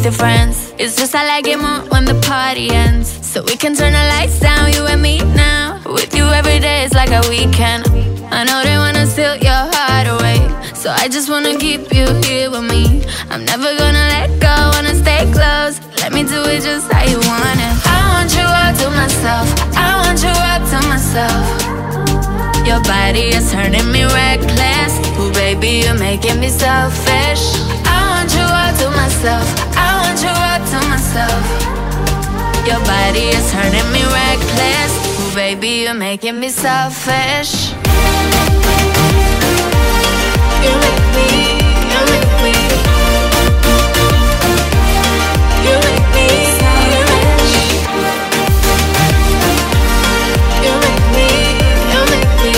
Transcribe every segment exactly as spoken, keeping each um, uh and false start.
your friends. It's just I like it more when the party ends. So we can turn the lights down, you and me now. With you every day is like a weekend. I know they wanna steal your heart away, so I just wanna keep you here with me. I'm never gonna let go, wanna stay close. Let me do it just how you want it. I want you all to myself, I want you all to myself. Your body is turning me reckless. Ooh, baby, you're making me selfish. I want you all to myself, I want you all to myself. Your body is turning me reckless. Ooh, baby, you're making me selfish. You make me, you make me, you make me selfish. You make me, you make me,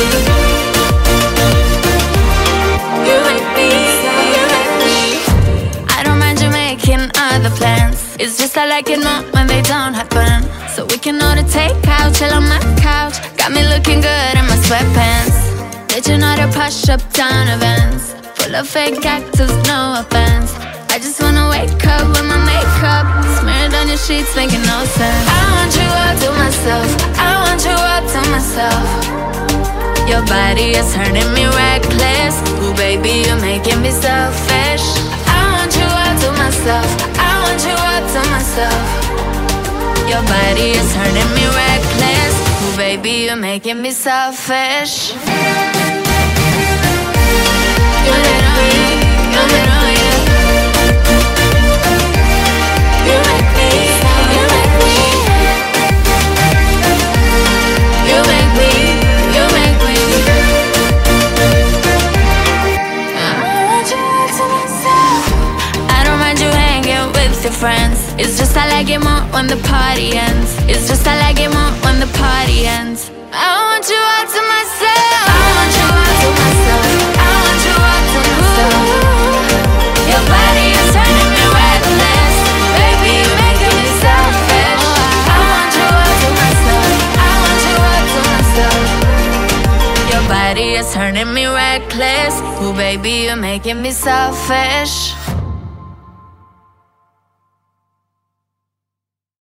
you make me selfish. I don't mind you making other plans. It's just I like it more when they don't happen. So we can order takeout, chill on my couch. Got me looking good in my sweatpants. Did you know they're push up down events? Full of fake actors, no offense. I just wanna wake up with my makeup smeared on your sheets, making no sense. I want you all to myself, I want you all to myself. Your body is turning me reckless. Ooh, baby, you're making me selfish. I want you all to myself, I want you all to myself. Your body is turning me reckless. Ooh, baby, you're making me selfish. You make me, you make me, you make me, you make me, you make me, you make me. I want you all to myself. I don't mind you hanging with your friends. It's just I like it more when the party ends. It's just I like it more when the party ends. I want you all to myself, I want you all to myself, I want you all to myself. Your body is turning me reckless. Baby, you're making me selfish. I want you all to myself, I want you all to myself. Your body is turning me reckless. Ooh, baby, you're making me selfish.